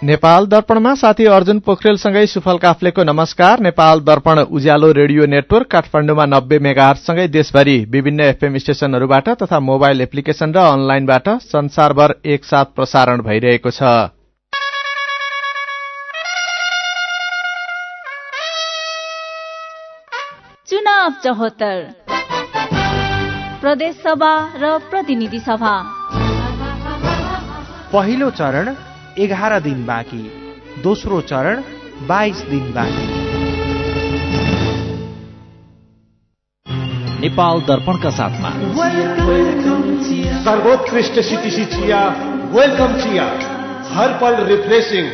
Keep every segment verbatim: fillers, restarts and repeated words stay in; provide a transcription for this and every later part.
नेपाल दर्पणमा साथी अर्जुन पोखरेलसँगै सुफल काफ्लेको नमस्कार। नेपाल दर्पण उज्यालो रेडियो नेटवर्क काठमाडौँमा नब्बे मेगाहर्जसँगै देशभरि विभिन्न एफएम स्टेशनहरूबाट तथा मोबाइल एप्लिकेशन र अनलाइनबाट संसारभर एकसाथ प्रसारण भइरहेको छ। चुनाव चौहत्तर प्रदेश सभा र प्रतिनिधि सभा। पहिलो चरण एघार दिन बाँकी, दोस्रो चरण बाइस दिन बाँकी। नेपाल दर्पणका साथमा सर्वोत्कृष्ट सिटिसी चिया, वेलकम चिया, हर पल रिफ्रेशिङ।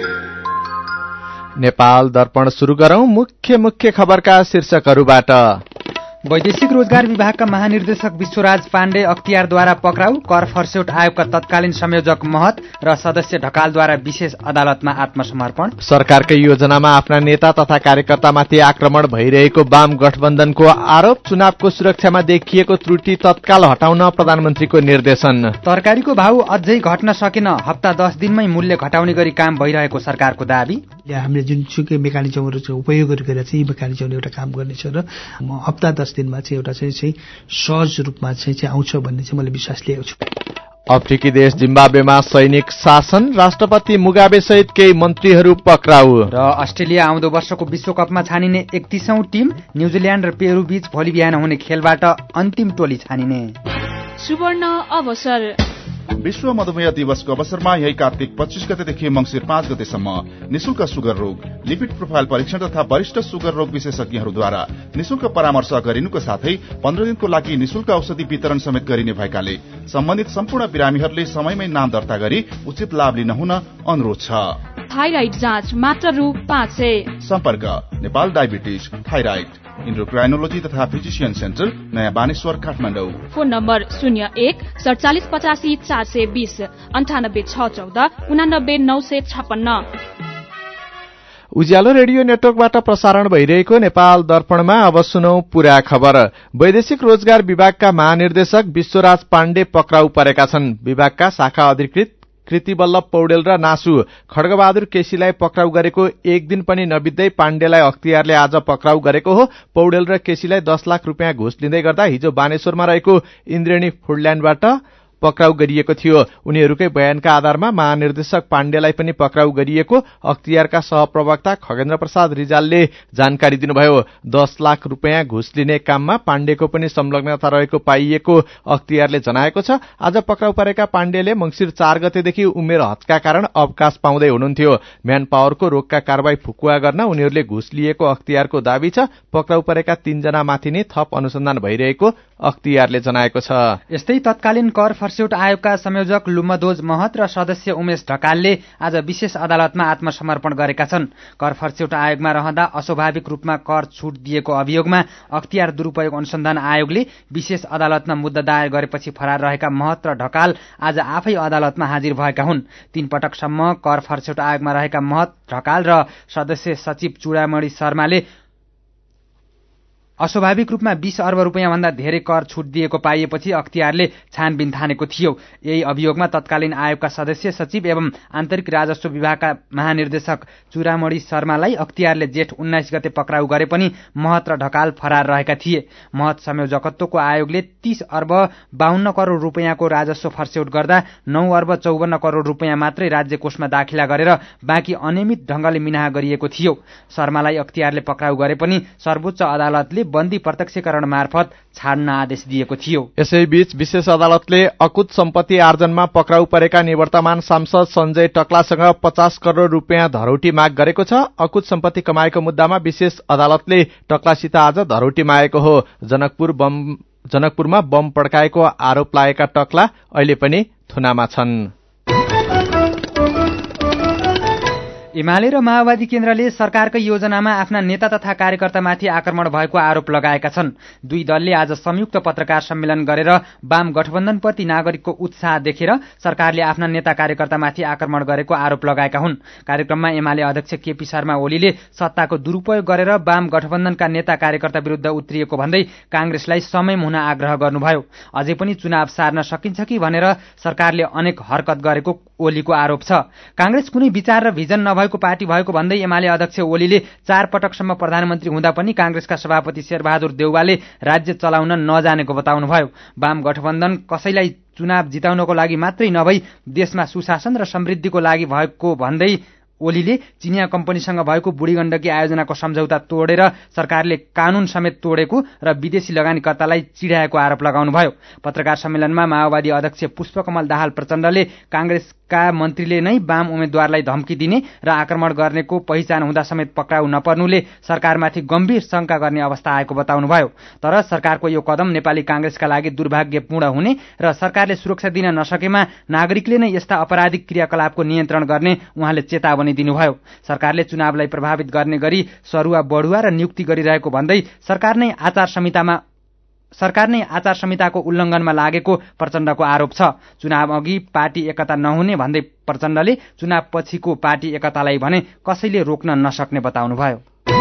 नेपाल दर्पण सुरु गरौं मुख्य मुख्य खबरका शीर्षकहरूबाट। वैदेशिक रोजगार विभागका महानिर्देशक विश्वराज पाण्डे अख्तियारद्वारा पक्राउ, कर फर्स्यौट आयोगका तत्कालीन संयोजक महत र सदस्य ढकालद्वारा विशेष अदालतमा आत्मसमर्पण। सरकारकै योजनामा आफ्ना नेता तथा कार्यकर्तामाथि आक्रमण भइरहेको वाम गठबन्धनको आरोप, चुनावको सुरक्षामा देखिएको त्रुटि तत्काल हटाउन प्रधानमन्त्रीको निर्देशन। तरकारीको भाउ अझै घट्न सकेन, हप्ता दस दिनमै मूल्य घटाउने गरी काम भइरहेको सरकारको दावी। हामीले जुनसुकै मेकानिजमहरू उपयोग गरेर चाहिँ मेकानिजमले एउटा काम गर्नेछ र हप्ता दस दिनमा चाहिँ एउटा चाहिँ चाहिँ सहज रूपमा चाहिँ चाहिँ आउँछ भन्ने चाहिँ मैले विश्वास लिएको छु। अफ्रिकी देश जिम्बाब्वेमा सैनिक शासन, राष्ट्रपति मुगाबे सहित केही मन्त्रीहरू पक्राउ। र अस्ट्रेलिया आउँदो वर्षको विश्वकपमा छानिने एकतीसौं टिम, न्यूजील्याण्ड र पेरू बीच भोलि बिहान हुने खेलबाट अन्तिम टोली छानिने। सुवर्ण अवसर विश्व मधुमेह दिवसको अवसरमा यही कार्तिक पच्चीस गतेदेखि मंगिर पाँच गतेसम्म निशुल्क सुगर रोग, लिपिड प्रोफाइल परीक्षण तथा वरिष्ठ सुगर रोग विशेषज्ञहरूद्वारा निशुल्क परामर्श गरिनुको साथै पन्ध्र दिनको लागि निशुल्क औषधि वितरण समेत गरिने भएकाले सम्बन्धित सम्पूर्ण बिरामीहरूले समयमै नाम दर्ता गरी उचित लाभ लिन हुन अनुरोध छ। थाइराइड जाँच मात्र रु पाँच सय। सम्पर्क नेपाल डायबिटिज, थाइराइड, इन्डोक्राइनोलोजी तथा फिजिशियन सेन्टर, नयाँ बानेश्वर, काठमाडौँ। फोन नम्बर शून्य एक सडचालिस पचासी चार सय बीस अन्ठानब्बे छ चौध उनानब्बे नौ सय छप्पन्न। उज्यालो रेडियो नेटवर्कबाट प्रसारण भइरहेको नेपाल दर्पणमा अब सुनौ पूरा खबर। वैदेशिक रोजगार विभागका महानिर्देशक विश्वराज पाण्डे पक्राउ परेका छन्। विभागका शाखा अधिकृत कृतिवल्लभ पौडेल र नासु खड्गबहादुर केसीलाई पक्राउ गरेको एक दिन पनि नबित्दै पाण्डेलाई अख्तियारले आज पक्राउ गरेको हो। पौडेल र केसीलाई दस लाख रुपियाँ घुस लिँदै गर्दा हिजो बानेश्वरमा रहेको इन्द्रेणी फुडल्याण्डबाट पक्राउ गरिएको थियो। उनीहरूकै बयानका आधारमा महानिर्देशक पाण्डेलाई पनि पक्राउ गरिएको अख्तियारका सहप्रवक्ता खगेन्द्र प्रसाद रिजालले जानकारी दिनुभयो। दस लाख रुपियाँ घुस लिने काममा पाण्डेको पनि संलग्नता रहेको पाइएको अख्तियारले जनाएको छ। आज पक्राउ परेका पाण्डेले मंगिर चार गतेदेखि उमेर हदका कारण अवकाश पाउँदै हुनुहुन्थ्यो। म्यान पावरको रोगका कारवाही फुकुवा गर्न उनीहरूले घुस लिएको अख्तियारको दावी छ। पक्राउ परेका तीनजना माथि नै थप अनुसन्धान भइरहेको अख्तियारले जनाएको छ। यस्तै तत्कालीन कर फर्स्यौट आयोगका संयोजक लुम्बदोज महत र सदस्य उमेश ढकालले आज विशेष अदालतमा आत्मसमर्पण गरेका छन्। कर फर्स्यौट आयोगमा रहँदा अस्वाभाविक रूपमा कर छुट दिएको अभियोगमा अख्तियार दुरूपयोग अनुसन्धान आयोगले विशेष अदालतमा मुद्दा दायर गरेपछि फरार रहेका महत र ढकाल आज आफै अदालतमा हाजिर भएका हुन्। तीन पटकसम्म कर फर्स्यौट आयोगमा रहेका महत, ढकाल र सदस्य सचिव चूडामणि शर्माले अस्वाभाविक रूपमा बीस अर्ब रुपियाँ भन्दा धेरै कर छुट दिएको पाइएपछि अख्तियारले छानबिन थानेको थियो। यही अभियोगमा तत्कालीन आयोगका सदस्य सचिव एवं आन्तरिक राजस्व विभागका महानिर्देशक चूडामणि शर्मालाई अख्तियारले जेठ उन्नाइस गते पक्राउ गरे पनि महत र ढकाल फरार रहेका थिए। महत संयोजकत्वको आयोगले तीस अर्ब बाहन्न करोड़ रुपियाँको राजस्व फर्स्यौट गर्दा नौ अर्ब चौवन्न करोड़ रुपियाँ मात्रै राज्य कोषमा दाखिला गरेर बाँकी अनियमित ढंगले मिनाहा गरिएको थियो। शर्मालाई अख्तियारले पक्राउ गरे पनि सर्वोच्च अदालतले बन्दी प्रत्यक्षकरण मार्फत छाड्न आदेश दिएको थियो। यसैबीच विशेष अदालतले अकुत सम्पत्ति आर्जनमा पक्राउ परेका निवर्तमान सांसद सञ्जय टक्लासँग पचास करोड़ रुपियाँ धरौटी माग गरेको छ। अकुत सम्पत्ति कमाएको मुद्दामा विशेष अदालतले टक्लासित आज धरौटी मागेको हो। जनकपुर बम जनकपुरमा बम पड्काएको आरोप लागेका टक्ला अहिले पनि थुनामा छन्। एमाले र माओवादी केन्द्रले सरकारकै योजनामा आफ्ना नेता तथा कार्यकर्तामाथि आक्रमण भएको आरोप लगाएका छन्। दुई दलले आज संयुक्त पत्रकार सम्मेलन गरेर वाम गठबन्धनप्रति नागरिकको उत्साह देखेर सरकारले आफ्ना नेता कार्यकर्तामाथि आक्रमण गरेको आरोप लगाएका हुन्। कार्यक्रममा एमाले अध्यक्ष केपी शर्मा ओलीले सत्ताको दुरूपयोग गरेर वाम गठबन्धनका नेता कार्यकर्ता विरुद्ध उत्रिएको भन्दै कांग्रेसलाई संयम हुन आग्रह गर्नुभयो। अझै पनि चुनाव सार्न सकिन्छ कि भनेर सरकारले अनेक हरकत गरेको ओलीको आरोप छ। कांग्रेस कुनै विचार र भिजन नभएको पार्टी भएको भन्दै एमाले अध्यक्ष ओलीले चार पटकसम्म प्रधानमन्त्री हुँदा पनि कांग्रेसका सभापति शेरबहादुर देउवाले राज्य चलाउन नजानेको बताउनुभयो। वाम गठबन्धन कसैलाई चुनाव जिताउनको लागि मात्रै नभई देशमा सुशासन र समृद्धिको लागि भएको भन्दै ओलीले चिनिया कम्पनीसँग भएको बुढी गण्डकी आयोजनाको सम्झौता तोडेर सरकारले कानून समेत तोडेको र विदेशी लगानीकर्तालाई चिढाएको आरोप लगाउनुभयो। पत्रकार सम्मेलनमा माओवादी अध्यक्ष पुष्पकमल दाहाल प्रचण्डले कांग्रेसका मन्त्रीले नै वाम उम्मेद्वारलाई धम्की दिने र आक्रमण गर्नेको पहिचान हुँदा समेत पक्राउ नपर्नुले सरकारमाथि गम्भीर शंका गर्ने अवस्था आएको बताउनुभयो। तर सरकारको यो कदम नेपाली कांग्रेसका लागि दुर्भाग्यपूर्ण हुने र सरकारले सुरक्षा दिन नसकेमा नागरिकले नै यस्ता अपराधिक क्रियाकलापको नियन्त्रण गर्ने उहाँले चेतावनी दिनुभयो। सरकारले चुनावलाई प्रभावित गर्ने गरी सरुवा बढुवा र नियुक्ति गरिरहेको भन्दै सरकार नै आचार संहितामा सरकार नै आचार संहिताको उल्लंघनमा लागेको प्रचण्डको आरोप छ। चुनाव अघि पार्टी एकता नहुने भन्दै प्रचण्डले चुनाव पछिको पार्टी एकतालाई भने कसैले रोक्न नसक्ने बताउनुभयो।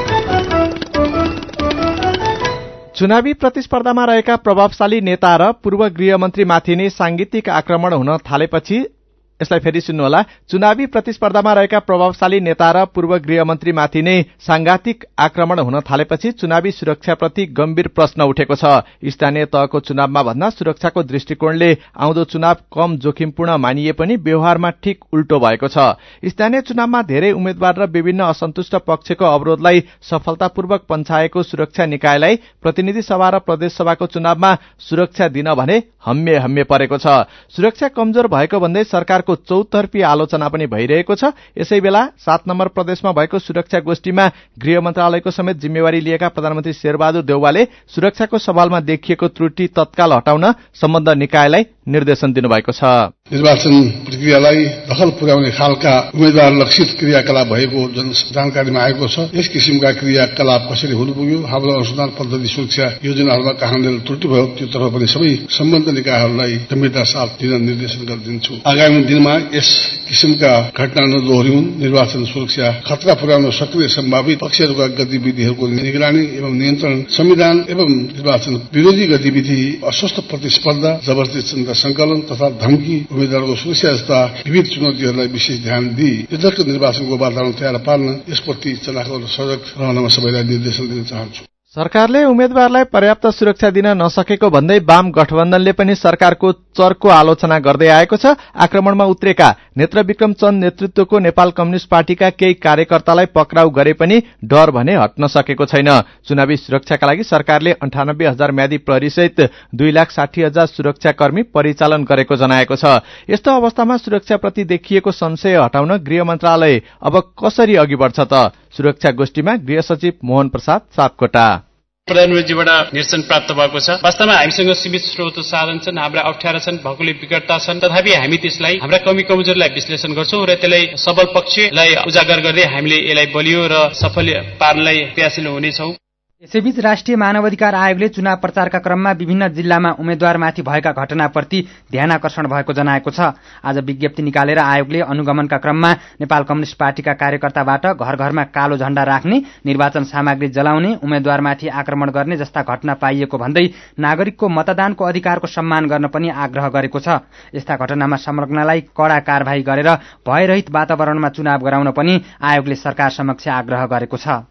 चुनावी प्रतिस्पर्धामा रहेका प्रभावशाली नेता र पूर्व गृहमन्त्रीमाथि नै सांगीतिक आक्रमण हुन थालेपछि यसलाई फेरि सुन्नुहोला। चुनावी प्रतिस्पर्धामा रहेका प्रभावशाली नेता र पूर्व गृहमन्त्रीमाथि नै सांघातिक आक्रमण हुन थालेपछि चुनावी सुरक्षाप्रति गम्भीर प्रश्न उठेको छ। स्थानीय तहको चुनावमा भन्दा सुरक्षाको दृष्टिकोणले आउँदो चुनाव कम जोखिमपूर्ण मानिए पनि व्यवहारमा ठिक उल्टो भएको छ। स्थानीय चुनावमा धेरै उम्मेद्वार र विभिन्न असन्तुष्ट पक्षको अवरोधलाई सफलतापूर्वक पन्छाएको सुरक्षा निकायलाई प्रतिनिधि सभा र प्रदेश सभाको चुनावमा सुरक्षा दिन भने हम्मे हम्मे परेको छ। सुरक्षा कमजोर भएको भन्दै सरकारको चौतर्फी आलोचना पनि भइरहेको छ। यसै बेला सात नम्बर प्रदेशमा भएको सुरक्षा गोष्ठीमा गृह मन्त्रालयको समेत जिम्मेवारी लिएका प्रधानमन्त्री शेरबहादुर देउवाले सुरक्षाको सवालमा देखिएको त्रुटि तत्काल हटाउन सम्बन्ध निकायलाई निर्देशन दिनुभएको छ। निर्वाचन प्रक्रियालाई दखल पुर्याउने खालका उम्मेद्वार लक्षित क्रियाकलाप भएको जानकारीमा आएको छ। यस किसिमका क्रियाकलाप कसरी हुनु पुग्यो, हाम्रो अनुसन्धान पद्धति सुरक्षा योजनाहरूमा कहाँनिर त्रुटि भयो त्योतर्फ पनि सबै सम्बन्ध निकायहरूलाई गम्भीरता साथ दिन निर्देशन गरिदिन्छु। आगामी दिनमा यस किसिमका घटना नदोहोरिउन्, निर्वाचन सुरक्षा खतरा पुर्याउन सक्रिय सम्भावित पक्षहरूका गतिविधिहरूको निगरानी एवं नियन्त्रण, संविधान एवं निर्वाचन विरोधी गतिविधि, अस्वस्थ प्रतिस्पर्धा, जबरजस्ती संकलन तथा धम्की, उम्मेद्वारको सुरक्षा जस्ता विविध चुनौतीहरूलाई विशेष ध्यान दिई यथार्थ निर्वाचनको वातावरण तयार पार्न यसप्रति चलाखो सजग रहनमा सबैलाई निर्देशन दिन चाहन्छु। सरकारले उम्मेद्वारलाई पर्याप्त सुरक्षा दिन नसकेको भन्दै वाम गठबन्धनले पनि सरकारको चर्को आलोचना गर्दै आएको छ। आक्रमणमा उत्रेका नेत्र विक्रम चन्द नेतृत्वको नेपाल कम्युनिष्ट पार्टीका केही कार्यकर्तालाई पक्राउ गरे पनि डर भने हट्न सकेको छैन। चुनावी सुरक्षाका लागि सरकारले अन्ठानब्बे हजार म्यादी प्रहरीसहित दुई लाख साठी हजार सुरक्षाकर्मी परिचालन गरेको जनाएको छ। यस्तो अवस्थामा सुरक्षाप्रति देखिएको संशय हटाउन गृह मन्त्रालय अब कसरी अघि बढ्छ त? सुरक्षा गोष्ठीमा गृह सचिव मोहन प्रसाद सापकोटा। प्रधानमन्त्रीबाट निर्देशन प्राप्त भएको छ। वास्तवमा हामीसँग सीमित स्रोत साधन छन्, हाम्रा अप्ठ्यारा छन्, भौगोलिक विकटता छन्, तथापि हामी त्यसलाई हाम्रा कमी कमजोरीलाई विश्लेषण गर्छौं र त्यसलाई सबल पक्षलाई उजागर गर्दै हामीले यसलाई बलियो र सफल पार्नलाई प्रयासशील हुनेछौं। यसैबीच राष्ट्रिय मानवाधिकार आयोगले चुनाव प्रचारका क्रममा विभिन्न जिल्लामा उम्मेद्वारमाथि भएका घटनाप्रति ध्यानाकर्षण भएको जनाएको छ। आज विज्ञप्ति निकालेर आयोगले अनुगमनका क्रममा नेपाल कम्युनिष्ट पार्टीका कार्यकर्ताबाट घर घरमा कालो झण्डा राख्ने, निर्वाचन सामग्री जलाउने, उम्मेद्वारमाथि आक्रमण गर्ने जस्ता घटना पाइएको भन्दै नागरिकको मतदानको अधिकारको सम्मान गर्न पनि आग्रह गरेको छ। यस्ता घटनामा संलग्नलाई कड़ा कारबाही गरेर भयरहित वातावरणमा चुनाव गराउन पनि आयोगले सरकार समक्ष आग्रह गरेको छ।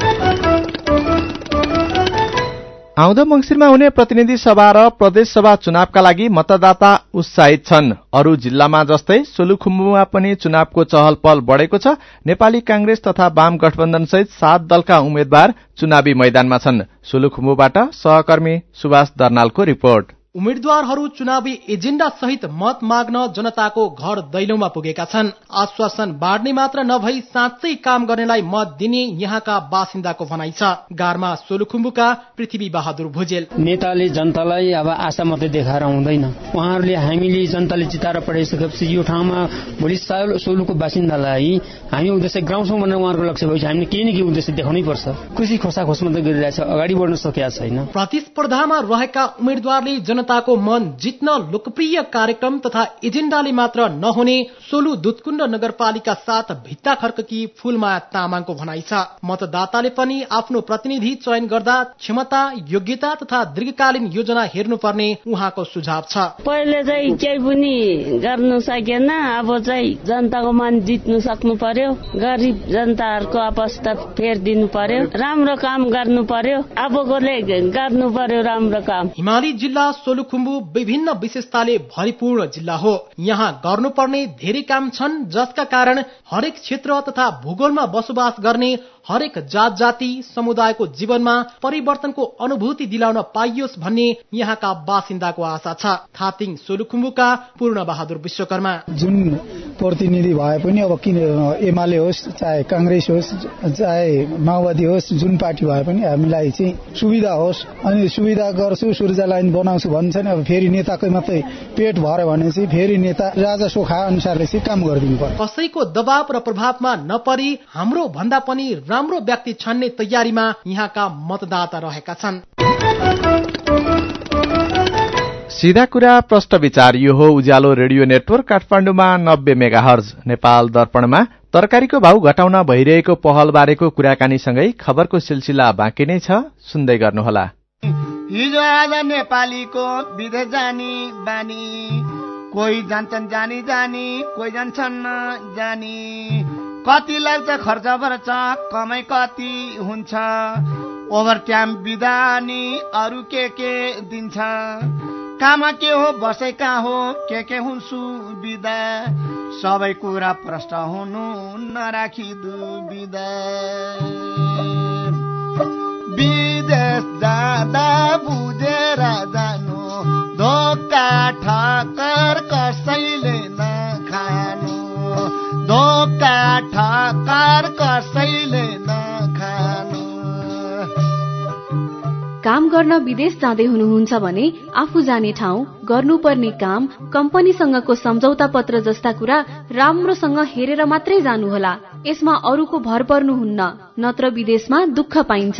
आउँदो मंसिरमा हुने प्रतिनिधि सभा र प्रदेश सभा चुनावका लागि मतदाता उत्साहित छन्। अरू जिल्लामा जस्तै सोलुखुम्बुमा पनि चुनावको चहल पहल बढ़ेको छ। नेपाली कांग्रेस तथा वाम गठबन्धन सहित सात दलका उम्मेद्वार चुनावी मैदानमा छन्। सोलुखुम्बुबाट सहकर्मी सुभाष दर्नालको रिपोर्ट। उम्मेद्वारहरू चुनावी एजेन्डा सहित मत माग्न जनताको घर दैलोमा पुगेका छन्। आश्वासन बाँड्ने मात्र नभई साँच्चै काम गर्नेलाई मत दिने यहाँका बासिन्दाको भनाइ छ। गारमा सोलुखुम्बुका पृथ्वी बहादुर भुजेल नेताले जनतालाई अब आशा मात्रै देखाएर हुँदैन। उहाँहरूले हामीले जनताले जिताएर पठाइसकेपछि यो ठाउँमा भोलि सोलुको बासिन्दालाई हामी उद्देश्य गराउँछौँ भनेर उहाँहरूको लक्ष्य भएपछि हामीले केही न केही उद्देश्य देखाउनै पर्छ। खुसी खोसाखोस मात्रै गरिरहेछ, अगाडि बढ्न सकेका छैन। प्रतिस्पर्धामा रहेका उम्मेद्वारले जनताको मन जित्न लोकप्रिय कार्यक्रम तथा एजेन्डाले मात्र नहुने सोलु दुधकुण्ड नगरपालिका साथ भित्ता खर्ककी फूलमाया तामाङको भनाइ छ। मतदाताले पनि आफ्नो प्रतिनिधि चयन गर्दा क्षमता, योग्यता तथा दीर्घकालीन योजना हेर्नुपर्ने उहाँको सुझाव छ। पहिले चाहिँ केही पनि गर्नु सकेन, अब चाहिँ जनताको मन जित्नु सक्नु पर्यो, गरिब जनताहरूको अवस्था फेरिदिनु पर्यो, राम्रो काम गर्नु पर्यो, अबकोले गर्नु पर्यो राम्रो काम। हिमाली जिल्ला सोलुखुम्बु विभिन्न विशेषताले भरिपूर्ण जिल्ला हो। यहाँ गर्नुपर्ने धेरै काम छन्, जसका कारण हरेक क्षेत्र तथा भूगोलमा बसोबास गर्ने हरेक जात जाति समुदायको जीवनमा परिवर्तनको अनुभूति दिलाउन पाइयोस् भन्ने यहाँका बासिन्दाको आशा छ। थातिङ सोलुखुम्बुका पूर्ण बहादुर विश्वकर्मा जुन प्रतिनिधि भए पनि अब किन एमाले होस् चाहे कांग्रेस होस् चाहे माओवादी होस्, जुन पार्टी भए पनि हामीलाई चाहिँ सुविधा होस्, अनि सुविधा गर्छु सूर्य लाइन बनाउँछु भन्छ नि। अब फेरि नेताकै मात्रै पेट भर्यो भने चाहिँ फेरि नेता राजा सोखा अनुसारले चाहिँ काम गरिदिनु पर्छ। कसैको दबाव र प्रभावमा नपरी हाम्रो भन्दा पनि राम्रो व्यक्ति छान्ने तयारीमा यहाँका मतदाता रहेका छन्। सीधा कुरा प्रष्ट विचार, यो हो उज्यालो रेडियो नेटवर्क काठमाडौँमा नब्बे मेगाहर्ज। नेपाल दर्पणमा तरकारीको भाउ घटाउन भइरहेको पहल बारेको कुराकानीसँगै खबरको सिलसिला बाँकी नै छ, सुन्दै गर्नुहोला। हिजो आज नेपालीको विदेश जानी बानी, कोही जान्छन् जानी जानी, कोही जान्छन् जानी। कति लाग्छ खर्च पर्छ, कमाइ कति हुन्छ, ओभर टाइम बिदानी अरू के के दिन्छ। काममा के हो बसाइ कहाँ हो, के के हुन् सुविधा, सबै कुरा प्रष्ट हुनु नराखी दुविधा। विदेश जाँदा बुझेर जानु, धोका ठक्कर कसैले नखानु, धोका ठक्कर कसैले नखानु। काम गर्न विदेश जाँदै हुनुहुन्छ भने आफू जाने ठाउँ, गर्नुपर्ने काम, कम्पनीसँगको सम्झौता पत्र जस्ता कुरा राम्रोसँग हेरेर मात्रै जानुहोला। यसमा अरूको भर पर्नुहुन्न, नत्र विदेशमा दुःख पाइन्छ।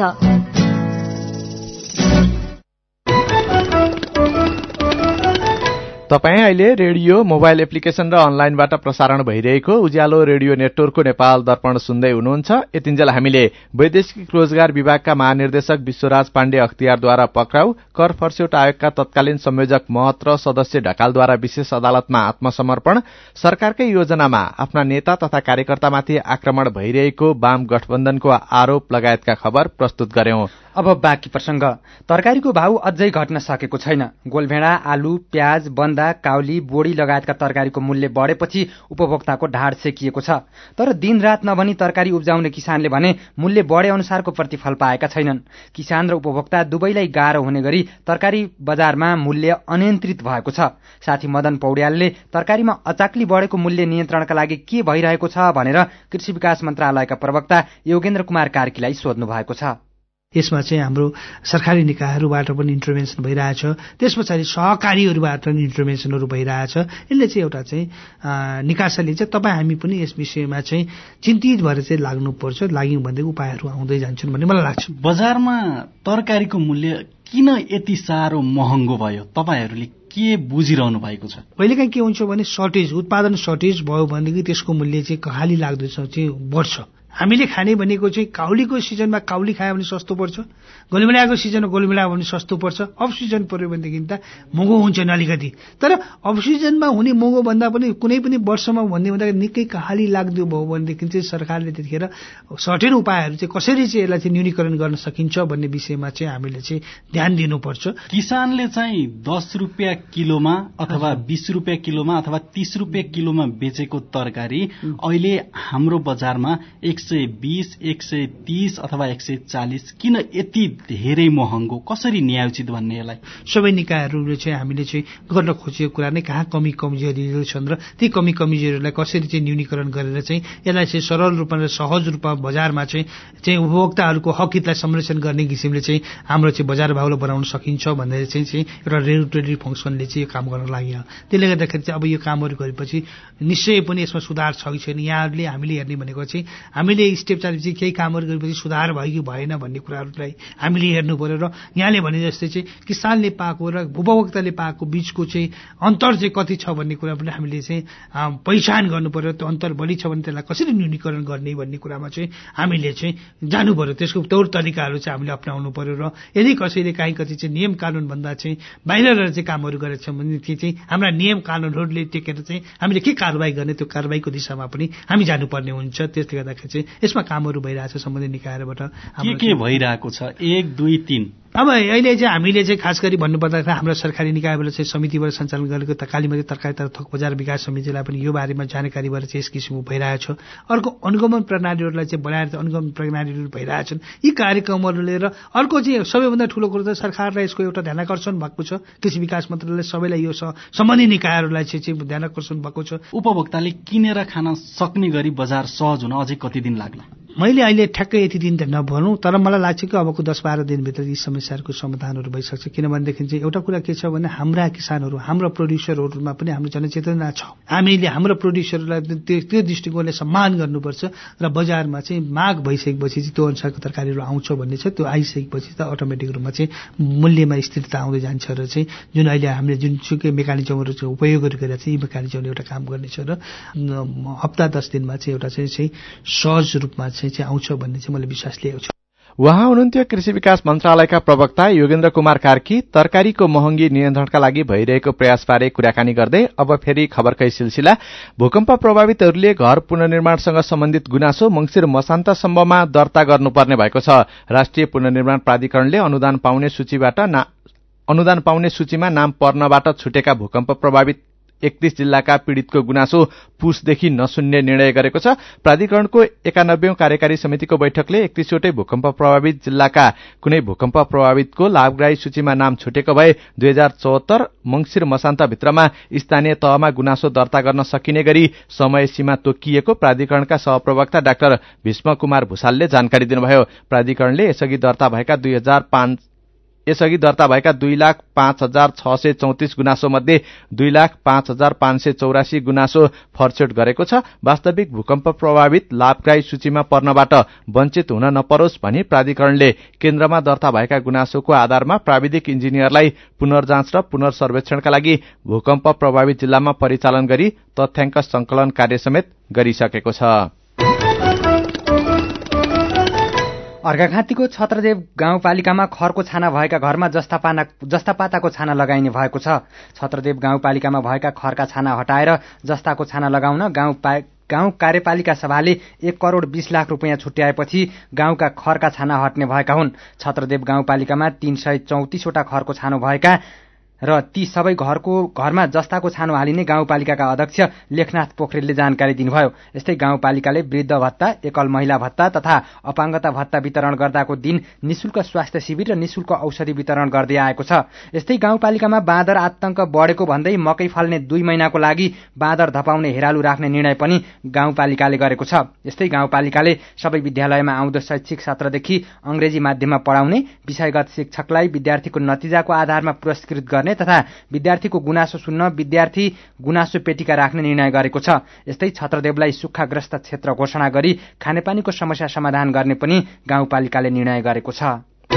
तपाईँ अहिले रेडियो, मोबाइल एप्लिकेशन र अनलाइनबाट प्रसारण भइरहेको उज्यालो रेडियो नेटवर्कको नेपाल दर्पण सुन्दै हुनुहुन्छ। यतिन्जेल हामीले वैदेशिक रोजगार विभागका महानिर्देशक विश्वराज पाण्डे अख्तियारद्वारा पक्राउ, कर फर्स्यौट आयोगका तत्कालीन संयोजक महत र सदस्य ढकालद्वारा विशेष अदालतमा आत्मसमर्पण, सरकारकै योजनामा आफ्ना नेता तथा कार्यकर्तामाथि आक्रमण भइरहेको वाम गठबन्धनको आरोप लगायतका खबर प्रस्तुत गर्यौं। अब बाँकी प्रसंग। तरकारीको भाउ अझै घट्न सकेको छैन। गोलभेडा, आलु, प्याज, बन्दा, काउली, बोडी लगायतका तरकारीको मूल्य बढेपछि उपभोक्ताको ढाड सेकिएको छ। तर दिनरात नभनी तरकारी उब्जाउने किसानले भने मूल्य बढे अनुसारको प्रतिफल पाएका छैनन्। किसान र उपभोक्ता दुवैलाई गाह्रो हुने गरी तरकारी बजारमा मूल्य अनियन्त्रित भएको छ। साथी मदन पौड्यालले तरकारीमा अचाक्ली बढेको मूल्य नियन्त्रणका लागि के भइरहेको छ भनेर कृषि विकास मन्त्रालयका प्रवक्ता योगेन्द्र कुमार कार्कीलाई सोध्नु भएको छ। यसमा चाहिँ हाम्रो सरकारी निकायहरूबाट पनि इन्टरभेन्सन भइरहेछ, त्यस पछाडि सहकारीहरूबाट पनि इन्टरभेन्सनहरू भइरहेछ। यसले चाहिँ एउटा चाहिँ निकासले चाहिँ तपाईँ हामी पनि यस विषयमा चाहिँ चिन्तित भएर चाहिँ लाग्नुपर्छ, लाग्यौँ भन्दै उपायहरू आउँदै जान्छन् भन्ने मलाई लाग्छ। बजारमा तरकारीको मूल्य किन यति साह्रो महँगो भयो, तपाईँहरूले के बुझिरहनु भएको छ? कहिलेकाहीँ के हुन्छ भने सर्टेज, उत्पादन सर्टेज भयो भनेदेखि त्यसको मूल्य चाहिँ कहाली लाग्दछ चाहिँ बढ्छ। हामीले खाने भनेको चाहिँ काउलीको सिजनमा काउली खायो भने सस्तो पर्छ, गोलमिलाको सिजनमा गोलमिला भने सस्तो पर्छ। अफ सिजन पर्यो भनेदेखि त महँगो हुन्छ नि अलिकति। तर अफ सिजनमा हुने महँगो भन्दा पनि कुनै पनि वर्षमा भन्ने भन्दा निकै कहाली लाग्दो भयो भनेदेखि चाहिँ सरकारले त्यतिखेर सर्टेन उपायहरू चाहिँ कसरी चाहिँ यसलाई चाहिँ न्यूनीकरण गर्न सकिन्छ भन्ने विषयमा चाहिँ हामीले चाहिँ ध्यान दिनुपर्छ। किसानले चाहिँ दस रुपियाँ किलोमा अथवा बीस रुपियाँ किलोमा अथवा तीस रुपियाँ किलोमा बेचेको तरकारी अहिले हाम्रो बजारमा एक सय बीस एक सय तीस अथवा एक सय चालिस किन यति धेरै महँगो, कसरी न्यायोचित भन्ने यसलाई? सबै निकायहरूले चाहिँ हामीले चाहिँ गर्न खोजेको कुरा नै कहाँ कमी कमजोरीहरू छन् र ती कमी कमजोरीहरूलाई कसरी चाहिँ न्यूनीकरण गरेर चाहिँ यसलाई चाहिँ सरल रूपमा र सहज रूपमा बजारमा चाहिँ चाहिँ उपभोक्ताहरूको हक हितलाई संरक्षण गर्ने किसिमले चाहिँ हाम्रो चाहिँ बजार बाहुलो बनाउन सकिन्छ भन्दै चाहिँ चाहिँ एउटा रेगुलेटरी फङ्सनले चाहिँ यो काम गर्न लाग्यो। त्यसले गर्दाखेरि चाहिँ अब यो कामहरू गरेपछि निश्चय पनि यसमा सुधार छ कि छैन यहाँहरूले हामीले हेर्ने भनेको चाहिँ हामीले स्टेप चालेपछि केही कामहरू गरेपछि सुधार भयो कि भएन भन्ने कुराहरूलाई हामीले हेर्नु पर्यो र यहाँले भने जस्तै चाहिँ किसानले पाएको र उपभोक्ताले पाएको बीचको चाहिँ अन्तर चाहिँ कति छ भन्ने कुरा पनि हामीले चाहिँ पहिचान गर्नु पर्यो। त्यो अन्तर बढी छ भने त्यसलाई कसरी न्यूनीकरण गर्ने भन्ने कुरामा चाहिँ हामीले चाहिँ जानु पर्यो। त्यसको तौर तरिकाहरू चाहिँ हामीले अप्नाउनु पर्यो र यदि कसैले काहीँ कति चाहिँ नियम कानुन भन्दा चाहिँ बाहिर रहेर चाहिँ कामहरू गरेको छ भने त्यो चाहिँ हाम्रा नियम कानुनहरूले टेकेर चाहिँ हामीले के कारवाही गर्ने त्यो कारवाहीको दिशामा पनि हामी जानुपर्ने हुन्छ। त्यसले गर्दाखेरि चाहिँ यसमा कामहरू भइरहेको छ सम्बन्धित निकायबाट। के के भइरहेको छ? एक दुई तीन अब अहिले चाहिँ हामीले चाहिँ खास गरी भन्नुपर्दाखेरि हाम्रो सरकारी निकायबाट चाहिँ समितिबाट सञ्चालन गरेको कालीमती तरकारी तथा थोक बजार विकास समितिलाई पनि यो बारेमा जानकारीबाट चाहिँ यस किसिमको भइरहेको छ। अर्को अनुगमन प्रणालीहरूलाई चाहिँ बनाएर अनुगमन प्रणालीहरू भइरहेछन्। यी कार्यक्रमहरूले र अर्को चाहिँ सबैभन्दा ठुलो कुरो त सरकारलाई यसको एउटा ध्यानाकर्षण भएको छ। कृषि विकास मन्त्रालयले सबैलाई यो सम्बन्धित निकायहरूलाई चाहिँ ध्यानाकर्षण भएको छ। उपभोक्ताले किनेर खान सक्ने गरी बजार सहज हुन अझै कति दिन लाग्ला? मैले अहिले ठ्याक्कै यति दिन त नभनौँ, तर मलाई लाग्छ कि अबको दस बाह्र दिनभित्र यी समस्याहरूको समाधानहरू भइसक्छ। किनभनेदेखि चाहिँ एउटा कुरा के छ भने हाम्रा किसानहरू हाम्रा प्रोड्युसरहरूमा पनि हाम्रो जनचेतना छ। हामीले हाम्रो प्रोड्युसरलाई त्यो त्यो दृष्टिकोणले सम्मान गर्नुपर्छ र बजारमा चाहिँ माग भइसकेपछि चाहिँ त्यो अनुसारको तरकारीहरू आउँछ भन्ने छ। त्यो आइसकेपछि त अटोमेटिक रूपमा चाहिँ मूल्यमा स्थिरता आउँदै जान्छ र चाहिँ जुन अहिले हामीले जुनसुकै मेकानिजमहरू चाहिँ उपयोग गरेर चाहिँ यी मेकानिजमले एउटा काम गर्नेछ र हप्ता दस दिनमा चाहिँ एउटा चाहिँ सहज रूपमा चाहिँ आउँछ भन्ने चाहिँ मैले विश्वास लिएको छु। उहाँ हुनुहुन्थ्यो कृषि विकास मन्त्रालयका प्रवक्ता योगेन्द्र कुमार कार्की। तरकारीको महँगी नियन्त्रणका लागि भइरहेको प्रयासबारे कुराकानी गर्दै अब फेरि खबरकै सिलसिला। भूकम्प प्रभावितहरूले घर पुनर्निर्माणसँग सम्बन्धित गुनासो मंसिर मसान्तसम्ममा दर्ता गर्नुपर्ने भएको छ। राष्ट्रिय पुनर्निर्माण प्राधिकरणले अनुदान पाउने सूचीबाट अनुदान पाउने सूचीमा नाम पर्नबाट छुटेका भूकम्प प्रभावित एकतीस जिल्लाका पीड़ितको गुनासो पुसदेखि नसुन्ने निर्णय गरेको छ। प्राधिकरणको एकानब्बेऔं कार्यकारी समितिको बैठकले एकतीसवटै भूकम्प प्रभावित जिल्लाका कुनै भूकम्प प्रभावितको लाभग्राही सूचीमा नाम छुटेको भए दुई हजार चौहत्तर मंसिर मसान्तभित्रमा स्थानीय तहमा गुनासो दर्ता गर्न सकिने गरी समय सीमा तोकिएको प्राधिकरणका सहप्रवक्ता डाक्टर भीष्म कुमार भूषालले जानकारी दिनुभयो। प्राधिकरणले यसअघि दर्ता भएका दुई हजार पाँच यसअघि दर्ता भएका दुई लाख पाँच हजार छ सय चौतिस गुनासो मध्ये दुई लाख पाँच हजार पाँच सय चौरासी गुनासो फरछोट गरेको छ। वास्तविक भूकम्प प्रभावित लाभग्राही सूचीमा पर्नबाट वञ्चित हुन नपरोस् भनी प्राधिकरणले केन्द्रमा दर्ता भएका गुनासोको आधारमा प्राविधिक इन्जिनियरलाई पुनर्जाँच र पुनर्सर्वेक्षणका लागि भूकम्प प्रभावित जिल्लामा परिचालन गरी तथ्याङ्क संकलन कार्य समेत गरिसकेको छ। अर्घाखाँतीको छत्रदेव गाउँपालिकामा खरको छाना भएका घरमा जस्ता पाना जस्ता पाताको छाना लगाइने भएको छ। छत्रदेव गाउँपालिकामा भएका खरका छाना हटाएर जस्ताको छाना लगाउन गाउँ गाउँ कार्यपालिका सभाले एक करोड़ बीस लाख रुपियाँ छुट्याएपछि गाउँका खरका छाना हट्ने भएका हुन्। छत्रदेव गाउँपालिकामा तीन सय चौतिसवटा खरको छानो भएका र ती सबै घरको घरमा जस्ताको छानो हालिने गाउँपालिकाका अध्यक्ष लेखनाथ पोखरेलले जानकारी दिनुभयो। यस्तै गाउँपालिकाले वृद्ध भत्ता, एकल महिला भत्ता तथा अपाङ्गता भत्ता वितरण गर्दाको दिन निशुल्क स्वास्थ्य शिविर र निशुल्क औषधि वितरण गर्दै आएको छ। यस्तै गाउँपालिकामा बाँदर आतंक बढेको भन्दै मकै फल्ने दुई महिनाको लागि बाँदर धपाउने हेरालु राख्ने निर्णय पनि गाउँपालिकाले गरेको छ। यस्तै गाउँपालिकाले सबै विद्यालयमा आउँदो शैक्षिक सत्रदेखि अंग्रेजी माध्यममा पढाउने, विषयगत शिक्षकलाई विद्यार्थीको नतिजाको आधारमा पुरस्कृत गर्ने तथा विद्यार्थीको गुनासो सुन्न विद्यार्थी गुनासो पेटिका राख्ने निर्णय गरेको छ। यस्तै छत्रदेवलाई सुक्खाग्रस्त क्षेत्र घोषणा गरी खानेपानीको समस्या समाधान गर्ने पनि गाउँपालिकाले निर्णय गरेको छ।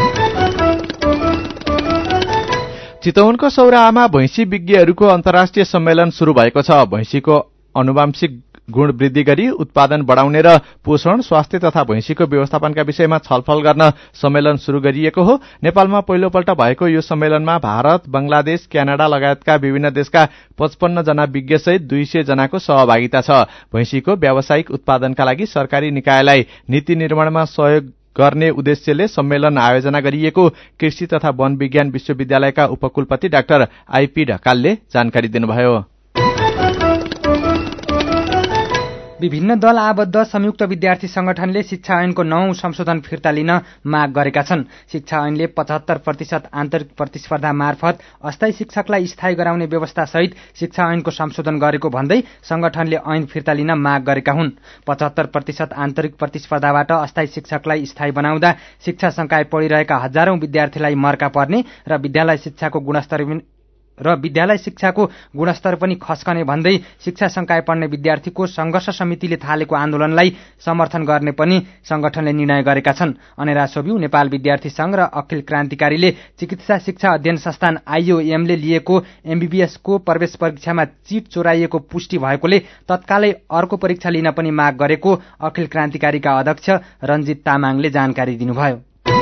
चितवनको सौराहामा भैंसी विज्ञहरूको अन्तर्राष्ट्रिय सम्मेलन शुरू भएको छ। भैंसीको आनुवंशिक गुण वृद्धि गरी उत्पादन बढाउने र पोषण, स्वास्थ्य तथा भैंसीको व्यवस्थापनका विषयमा छलफल गर्न सम्मेलन शुरू गरिएको हो। नेपालमा पहिलोपल्ट भएको यो सम्मेलनमा भारत, बंगलादेश, क्यानाडा लगायतका विभिन्न देशका पचपन्न जना विज्ञ सहित दुई सय जनाको सहभागिता छ। भैंसीको व्यावसायिक उत्पादनका लागि सरकारी निकायलाई नीति निर्माणमा सहयोग गर्ने उद्देश्यले सम्मेलन आयोजना गरिएको कृषि तथा वन विज्ञान विश्वविद्यालयका उपकुलपति डाक्टर आईपी ढकालले जानकारी दिनुभयो। विभिन्न दल आबद्ध संयुक्त विद्यार्थी संगठनले शिक्षा ऐनको नौ संशोधन फिर्ता लिन माग गरेका छन्। शिक्षा ऐनले पचहत्तर प्रतिशत आन्तरिक प्रतिस्पर्धा मार्फत अस्थायी शिक्षकलाई स्थायी गराउने व्यवस्था सहित शिक्षा ऐनको संशोधन गरेको भन्दै संगठनले ऐन फिर्ता लिन माग गरेका हुन्। पचहत्तर प्रतिशत आन्तरिक प्रतिस्पर्धाबाट अस्थायी शिक्षकलाई स्थायी बनाउँदा शिक्षा संकाय पढिरहेका हजारौं विद्यार्थीलाई मर्का पर्ने र विद्यालय शिक्षाको गुणस्तर र विद्यालय शिक्षाको गुणस्तर पनि खस्कने भन्दै शिक्षा संकाय पढ्ने विद्यार्थीको संघर्ष समितिले थालेको आन्दोलनलाई समर्थन गर्ने पनि संगठनले निर्णय गरेका छन्। अनेरा सोब्यू, नेपाल विद्यार्थी संघ र अखिल क्रान्तिकारीले चिकित्सा शिक्षा अध्ययन संस्थान आईओएमले लिएको एमबीबीएसको प्रवेश परीक्षामा चिट चोराइएको पुष्टि भएकोले तत्कालै अर्को परीक्षा लिन पनि माग गरेको अखिल क्रान्तिकारीका अध्यक्ष रञ्जित तामाङले जानकारी दिनुभयो।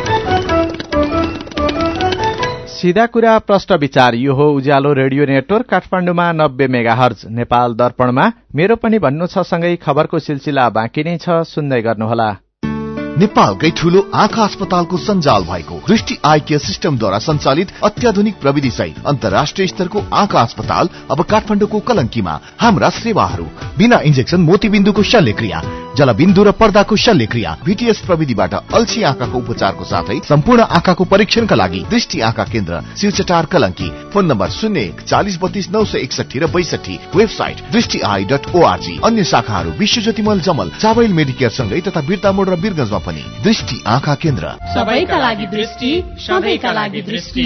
सीधा कुरा प्रश्न विचार, यो हो उज्यालो रेडियो नेटवर्क काठमाडौँमा नब्बे मेगाहर्ज। नेपाल दर्पणमा मेरो पनि भन्नु छ सँगै खबरको सिलसिला बाँकी नै छ, सुन्दै गर्नुहोला। नेपालकै ठूलो आँखा अस्पतालको सञ्जाल भएको दृष्टि आई केयर सिस्टमद्वारा सञ्चालित अत्याधुनिक प्रविधि सहित अन्तर्राष्ट्रिय स्तरको आँखा अस्पताल अब काठमाडौँको कलंकीमा। हाम्रा सेवाहरू बिना इन्जेक्सन मोतीबिन्दुको शल्यक्रिया, जलबिन्दु र पर्दाको शल्यक्रिया, भीटीएस प्रविधिबाट अल्छी आँखाको उपचारको साथै सम्पूर्ण आँखाको परीक्षणका लागि दृष्टि आँखा केन्द्र शिवचटार कलंकी। फोन नम्बर शून्य एक चालिस बत्तीस नौ सय एकसठी र बैसठी। वेबसाइट दृष्टि आई डट ओआरजी। अन्य शाखाहरू विश्वज्योति मल जमल, चावल मेडिकेयर सँगै तथा बिर्ता मोड र बिरगंजमा पनि दृष्टि आँखा केन्द्र। सबैका लागि दृष्टि, सबैका लागि दृष्टि।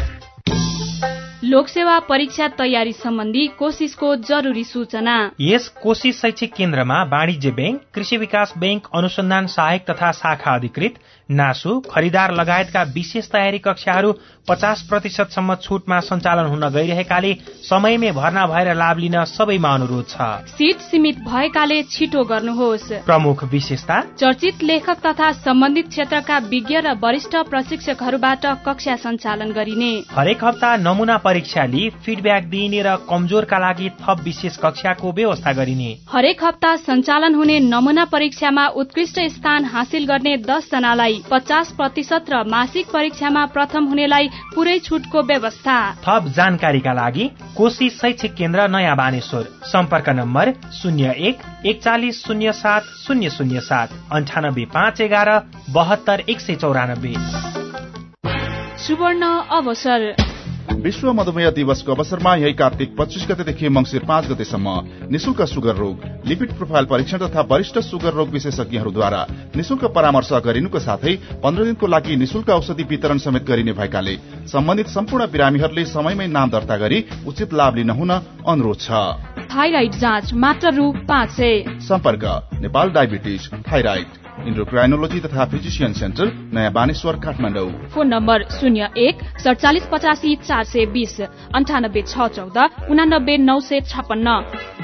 लोकसेवा परीक्षा तयारी सम्बन्धी कोशिशको जरुरी सूचना। यस कोशिश शैक्षिक केन्द्रमा वाणिज्य बैंक, कृषि विकास बैंक, अनुसन्धान सहायक तथा शाखा अधिकृत, नासु, खरिदार लगायतका विशेष तयारी कक्षाहरू पचास प्रतिशतसम्म छूटमा सञ्चालन हुन गइरहेकाले समयमै भर्ना भएर लाभ लिन सबैमा अनुरोध छ। सीट सीमित भएकाले छिटो गर्नुहोस्। प्रमुख विशेषता चर्चित लेखक तथा सम्बन्धित क्षेत्रका विज्ञ र वरिष्ठ प्रशिक्षकहरूबाट कक्षा सञ्चालन गरिने। हरेक हप्ता नमूना परीक्षा लिई फिडब्याक दिइने र कमजोरका लागि थप विशेष कक्षाको व्यवस्था गरिने। हरेक हप्ता सञ्चालन हुने नमूना परीक्षामा उत्कृष्ट स्थान हासिल गर्ने दस जनालाई पचास प्रतिशत र मासिक परीक्षामा प्रथम हुनेलाई पुरै छुटको व्यवस्था। थप जानकारीका लागि कोशी शैक्षिक केन्द्र नयाँ बानेश्वर। सम्पर्क नम्बर शून्य एक एकचालिस शून्य सात शून्य शून्य सात अन्ठानब्बे पाँच एघार बहत्तर एक सय चौरानब्बे। सुवर्ण अवसर। विश्व मधुमेह दिवसको अवसरमा यही कार्तिक पच्चीस गतेदेखि मंगिर पाँच गतेसम्म निशुल्क सुगर रोग, लिपिड प्रोफाइल परीक्षण तथा वरिष्ठ सुगर रोग विशेषज्ञहरूद्वारा निशुल्क परामर्श गरिनुको साथै पन्ध्र दिनको लागि निशुल्क औषधि वितरण समेत गरिने भएकाले सम्बन्धित सम्पूर्ण बिरामीहरूले समयमै नाम दर्ता गरी उचित लाभ लिन हुन अनुरोध छ। थाइराइड जाँच मात्र रु पाँच सय। सम्पर्क नेपाल डायबिटिज, थाइराइड, इन्डोक्राइनोलोजी तथा फिजिशियन सेन्टर नयाँ बानेश्वर काठमाडौँ। फोन नम्बर शून्य एक सडचालिस पचासी चार सय बीस अन्ठानब्बे छ चौध उनानब्बे नौ सय छपन्न।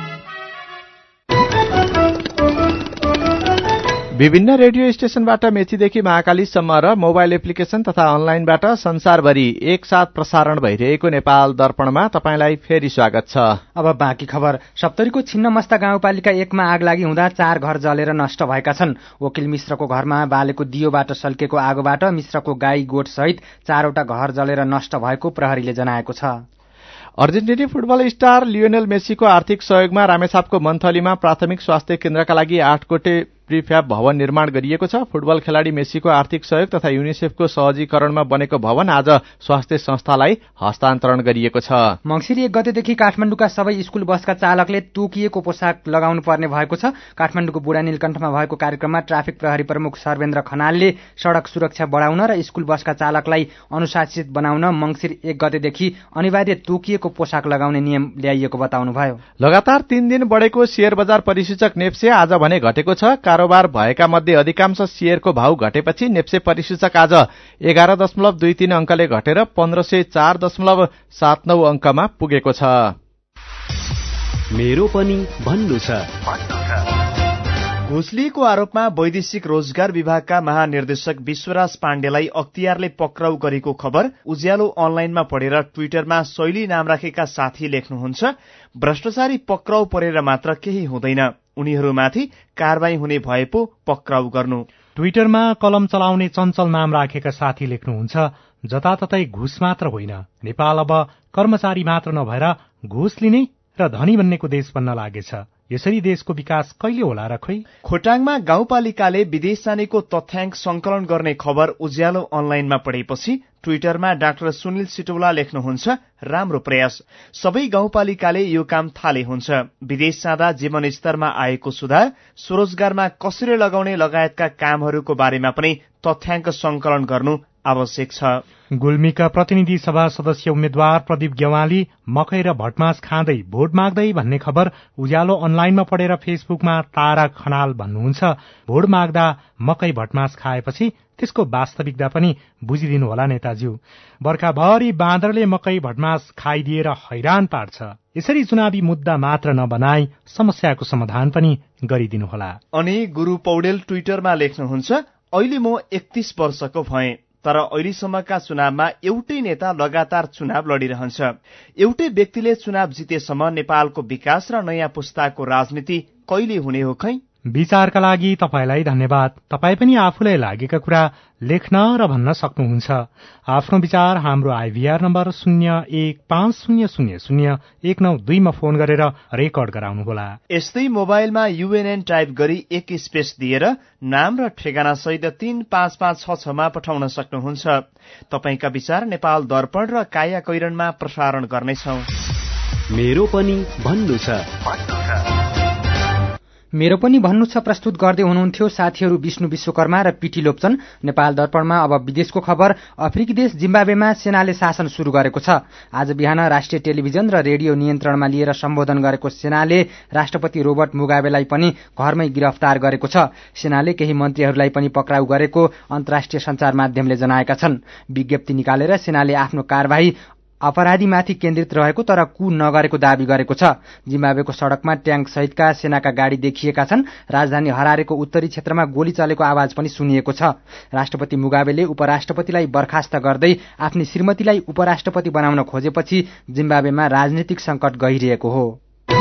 विभिन्न रेडियो स्टेशनबाट मेचीदेखि महाकालीसम्म र मोबाइल एप्लिकेशन तथा अनलाइनबाट संसारभरि एकसाथ प्रसारण भइरहेको नेपाल दर्पणमा तपाईंलाई फेरि स्वागत छ। अब बाँकी खबर। सप्तरीको छिन्नमस्ता गाउँपालिका एकमा आग लागि हुँदा चार घर जलेर नष्ट भएका छन्। वकिल मिश्रको घरमा बालेको दियोबाट सल्केको आगोबाट मिश्रको गाई गोठ सहित चारवटा घर जलेर नष्ट भएको प्रहरीले जनाएको छ। अर्जेन्टिनी फुटबल स्टार लियोनेल मेसीको आर्थिक सहयोगमा रामेछापको मन्थलीमा प्राथमिक स्वास्थ्य केन्द्रका लागि आठ कोटी प्रिफ्याब भवन निर्माण गरिएको छ। फुटबल खेलाड़ी मेसीको आर्थिक सहयोग तथा युनिसेफको सहजीकरणमा बनेको भवन आज स्वास्थ्य संस्थालाई हस्तान्तरण गरिएको छ। मंगिर एक गतेदेखि काठमाडौँका सबै स्कूल बसका चालकले तोकिएको पोसाक लगाउनु पर्ने भएको छ। काठमाडौँको बुढा नीलकण्ठमा भएको कार्यक्रममा ट्राफिक प्रहरी प्रमुख सर्वेन्द्र खनालले सड़क सुरक्षा बढ़ाउन र स्कूल बसका चालकलाई अनुशासित बनाउन मंगिर एक गतेदेखि अनिवार्य तोकिएको पोसाक लगाउने नियम ल्याइएको बताउनुभयो। लगातार तीन दिन बढेको शेयर बजार परिसूचक नेप्से आज भने घटेको छ। कारोबार भएका मध्ये अधिकांश शेयरको भाव घटेपछि नेप्से परिसूचक आज एघार दशमलव दुई तीन अंकले घटेर पन्ध्र सय चार दशमलव सात नौ अंकमा पुगेको छ। मेरो पनि भन्नु छ। घुस लिएको आरोपमा वैदेशिक रोजगार विभागका महानिर्देशक विश्वराज पाण्डेलाई अख्तियारले पक्राउ गरेको खबर उज्यालो अनलाइनमा पढेर ट्विटरमा शैली नाम राखेका साथी लेख्नुहुन्छ, भ्रष्टाचारी पक्राउ परेर मात्र केही हुँदैन, उनीहरूमाथि कारवाही हुने भए पो पक्राउ गर्नु। ट्विटरमा कलम चलाउने चञ्चल नाम राखेका साथी लेख्नुहुन्छ, जताततै घुस मात्र होइन, नेपाल अब कर्मचारी मात्र नभएर घुस लिने र धनी बन्नेको देश बन्न लागेछ। यसरी देशको विकास कहिले होला र खोइ। खोटाङमा गाउँपालिकाले विदेश जानेको तथ्याङ्क संकलन गर्ने खबर उज्यालो अनलाइनमा पढेपछि ट्विटरमा डाक्टर सुनिल सिटौला लेख्नुहुन्छ, राम्रो प्रयास। सबै गाउँपालिकाले यो काम थाले हुन्छ। विदेश जाँदा जीवनस्तरमा आएको सुधार, स्वरोजगारमा कसरी लगाउने लगायतका कामहरूको बारेमा पनि तथ्याङ्क संकलन गर्नु आवश्यक छ। गुल्मीका प्रतिनिधि सभा सदस्य उम्मेद्वार प्रदीप गेवाली मकै र भटमास खाँदै भोट माग्दै भन्ने खबर उज्यालो अनलाइनमा पढेर फेसबुकमा तारा खनाल भन्नुहुन्छ, भोट माग्दा मकै भटमास खाएपछि त्यसको वास्तविकता पनि बुझिदिनु होला नेताज्यू। बर्खाभरि बाँदरले मकै भटमास खाइदिएर हैरान पार्छ। यसरी चुनावी मुद्दा मात्र नबनाई समस्याको समाधान पनि गरिदिनु होला। अनि गुरु पौडेल ट्विटरमा लेख्नुहुन्छ, अहिले म एकतीस वर्षको भएँ, तर अहिलेसम्मका चुनावमा एउटै नेता लगातार चुनाव लडिरहन्छ। एउटै व्यक्तिले चुनाव जितेसम्म नेपालको विकास र नयाँ पुस्ताको राजनीति कहिले हुने हो खै? विचारका लागि तपाईलाई धन्यवाद। तपाईँ पनि आफूलाई लागेका कुरा लेख्न र भन्न सक्नुहुन्छ। आफ्नो विचार हाम्रो आइभीआर नम्बर शून्य एक पाँच शून्य शून्य शून्य एक नौ दुईमा फोन गरेर रेकर्ड गराउनुहोला। यस्तै मोबाइलमा युएनएन टाइप गरी एक स्पेस दिएर नाम र ठेगाना सहित तीन पाँच पाँच छ छमा पठाउन सक्नुहुन्छ। तपाईका विचार नेपाल दर्पण र काया कैरनमा प्रसारण गर्नेछौं। मेरो पनि भन्नु छ मेरो पनि भन्नु छ प्रस्तुत गर्दै हुनुहुन्थ्यो साथीहरू विष्णु विश्वकर्मा र पिटी लोप्चन। नेपाल दर्पणमा अब विदेशको खबर। अफ्रिकी देश जिम्बाब्वेमा सेनाले शासन शुरू गरेको छ। आज बिहान राष्ट्रिय टेलिभिजन र रेडियो नियन्त्रणमा लिएर सम्बोधन गरेको सेनाले राष्ट्रपति रोबर्ट मुगाबेलाई पनि घरमै गिरफ्तार गरेको छ। सेनाले केही मन्त्रीहरूलाई पनि पक्राउ गरेको अन्तर्राष्ट्रिय सञ्चार माध्यमले जनाएका छन्। विज्ञप्ति निकालेर सेनाले आफ्नो कारबाही अपराधीमाथि केन्द्रित रहेको तर कु नगरेको दावी गरेको छ। जिम्बाब्वेको सड़कमा ट्याङ्क सहितका सेनाका गाड़ी देखिएका छन्। राजधानी हरारेको उत्तरी क्षेत्रमा गोली चलेको आवाज पनि सुनिएको छ। राष्ट्रपति मुगाबेले उपराष्ट्रपतिलाई बर्खास्त गर्दै आफ्नी श्रीमतीलाई उपराष्ट्रपति बनाउन खोजेपछि जिम्बाब्वेमा राजनीतिक संकट गहिरिएको हो।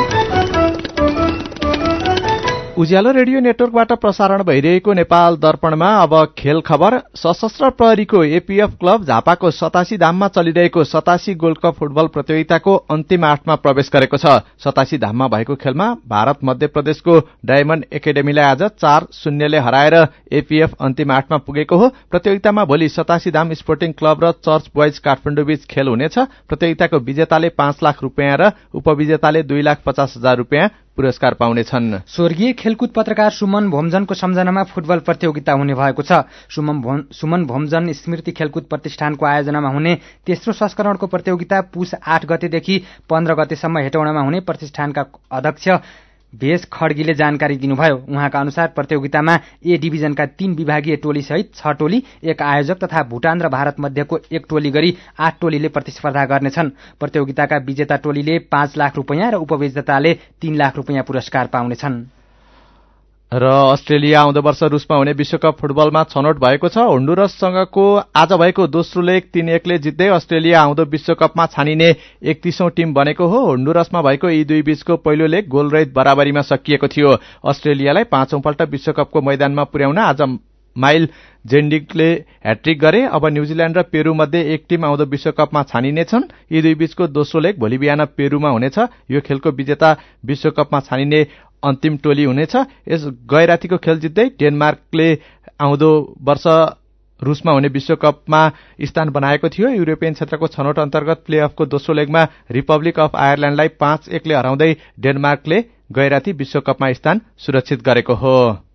उज्यालो रेडियो नेटवर्कबाट प्रसारण भइरहेको नेपाल दर्पणमा अब खेल खबर। सशस्त्र प्रहरीको एपीएफ क्लब झापाको सतासी धाममा चलिरहेको सतासी गोल्ड कप फुटबल प्रतियोगिताको अन्तिम आठमा प्रवेश गरेको छ। सतासी धाममा भएको खेलमा भारत मध्य प्रदेशको डायमण्ड एकाडेमीलाई आज चार शून्यले हराएर एपीएफ अन्तिम आठमा पुगेको हो। प्रतियोगितामा भोलि सतासी धाम स्पोर्टिङ क्लब र चर्च बोइज काठमाडौँ बीच खेल हुनेछ। प्रतियोगिताको विजेताले पाँच लाख रुपियाँ र उपविजेताले दुई लाख पचास हजार रुपियाँ पुरस्कार पाउनेछन्। स्वर्गीय खेलकुद पत्रकार सुमन भोमजनको सम्झनामा फुटबल प्रतियोगिता हुने भएको छ। सुमन भोमजन स्मृति खेलकुद प्रतिष्ठानको आयोजनामा हुने तेस्रो संस्करणको प्रतियोगिता पुस आठ गतेदेखि पन्ध्र गतेसम्म हेटौडामा हुने प्रतिष्ठानका अध्यक्ष भेष खड्गीले जानकारी दिनुभयो। उहाँका अनुसार प्रतियोगितामा ए डिभिजनका तीन विभागीय टोली सहित छ टोली, एक आयोजक तथा भूटान र भारत मध्यको एक टोली गरी आठ टोलीले प्रतिस्पर्धा गर्नेछन्। प्रतियोगिताका विजेता टोलीले पाँच लाख रुपियाँ र उपविजेताले तीन लाख रुपियाँ पुरस्कार पाउनेछन्। र अस्ट्रेलिया आउँदो वर्ष रूसमा हुने विश्वकप फुटबलमा छनौट भएको छ। होन्डुरससँगको आज भएको दोस्रो लेग तीन एकले जित्दै अस्ट्रेलिया आउँदो विश्वकपमा छानिने एकतीसौं टिम बनेको हो। होन्डुरसमा भएको यी दुई बीचको पहिलो लेग गोलरहित बराबरीमा सकिएको थियो। अस्ट्रेलियालाई पाँचौं पल्ट विश्वकपको मैदानमा पुर्याउन आज माइल जेन्डिकले ह्याट्रिक गरे। अब न्यूजील्याण्ड र पेरू मध्ये एक टिम आउँदो विश्वकपमा छानिनेछन्। यी दुई बीचको दोस्रो लेग भोलि बिहान पेरूमा हुनेछ। यो खेलको विजेता विश्वकपमा छानिने अन्तिम टोली हुनेछ। यस गैरातीको खेल जित्दै डेनमार्कले आउँदो वर्ष रूसमा हुने विश्वकपमा स्थान बनाएको थियो। युरोपियन क्षेत्रको छनौट अन्तर्गत प्लेअफको दोस्रो लेगमा रिपब्लिक अफ आयरल्याण्डलाई पाँच एकले हराउँदै डेनमार्कले गैराती विश्वकपमा स्थान सुरक्षित गरेको हो।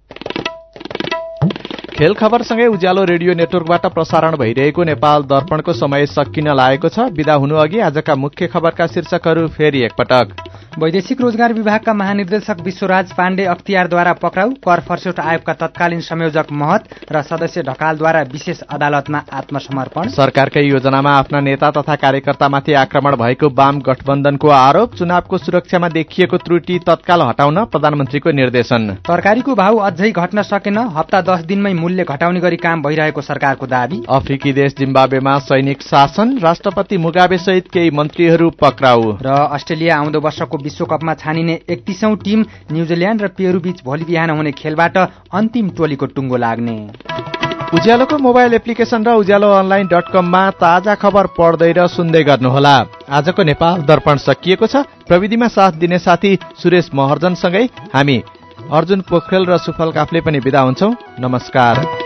खेल खबरसँगै उज्यालो रेडियो नेटवर्कबाट प्रसारण भइरहेको नेपाल दर्पणको समय सकिन लागेको छ। बिदा हुनु अघि आजका मुख्य खबरका शीर्षकहरू फेरि एकपटक। वैदेशिक रोजगार विभागका महानिर्देशक विश्वराज पाण्डे अख्तियारद्वारा पक्राउ, कर फर्स्यौट आयोगका तत्कालीन संयोजक महत र सदस्य ढकालद्वारा विशेष अदालतमा आत्मसमर्पण। सरकारकै योजनामा आफ्ना नेता तथा कार्यकर्तामाथि आक्रमण भएको वाम गठबन्धनको आरोप, चुनावको सुरक्षामा देखिएको त्रुटि तत्काल हटाउन प्रधानमन्त्रीको निर्देशन। तरकारीको भाउ अझै घट्न सकेन, हप्ता दस दिनमै मूल्य घटाउने गरी काम भइरहेको सरकारको दावी। अफ्रिकी देश जिम्बाब्वेमा सैनिक शासन, राष्ट्रपति मुगाबे सहित केही मन्त्रीहरू पक्राउ। र अस्ट्रेलिया आउँदो वर्षको विश्वकपमा छानिने एकतीसौं टिम न्यूजील्याण्ड र पेरू बीच भोलि बिहान हुने खेलबाट अन्तिम टोलीको टुङ्गो लाग्ने। उज्यालोको मोबाइल एप्लिकेशन र उज्यालो अनलाइन डट कममा ताजा खबर पढ्दै र सुन्दै गर्नुहोला। आजको नेपाल दर्पण सकिएको छ। प्रविधिमा साथ दिने साथी सुरेश महर्जनसँगै हामी अर्जुन पोखरेल र सुफल काफले पनि बिदा हुन्छौं। नमस्कार।